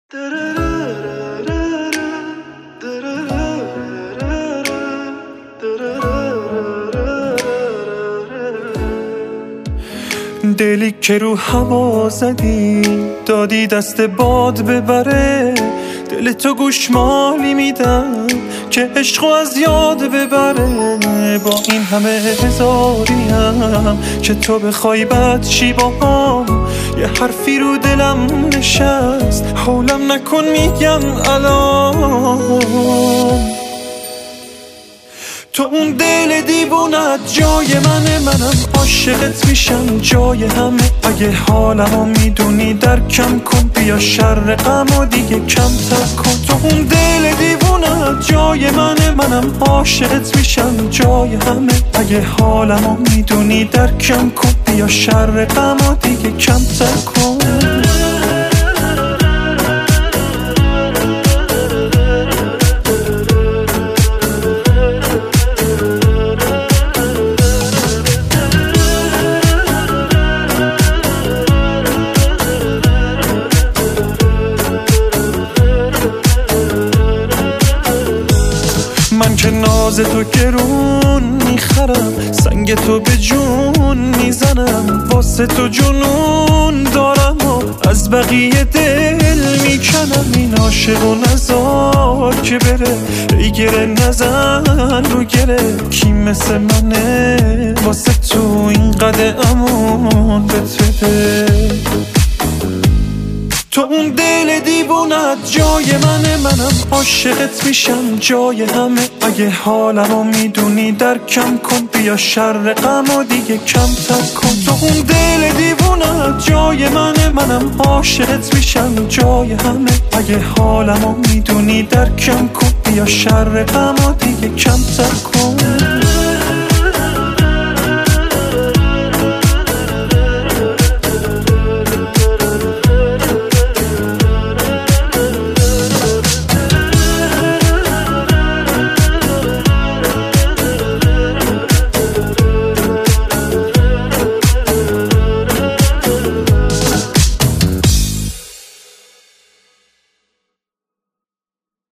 دلی که رو هوا زدی دادی دست باد ببره، دل تو گوشمالی میدم که عشقو از یاد ببره. با این همه هزاریم که تو بخوای بد چی باهام، یه حرفی رو دلم نشست حولم نکن میگم الان. تو اون دل دیوونت جای منم عاشقت میشم جای همه. اگه حالمو میدونی درکم کن، بیا شر غمو دیگه کمتر کن. تو اون دل دیوونت جای منم عاشقت میشم جای همه. اگه حالمو میدونی درکم کن، بیا شر غمو دیگه کمتر کن. من که ناز تو گرون میخرم، سنگ تو به جون میزنم، واسه تو جنون دارم و از بقیه دل میکنم. این عاشق و نزار که بره، ای گره نزن رو گره. کی مثل منه واسه تو این قدر امان بده. تو اون دل دیوونت جای منم عاشقت میشم جای همه. اگه حالمو میدونی درکم کن، بیا شر غمو دیگه کمتر کن. تو اون دل دیوونت جای منم عاشقت میشم جای همه. اگه حالمو میدونی درکم کن، بیا شر غمو دیگه کمتر کن.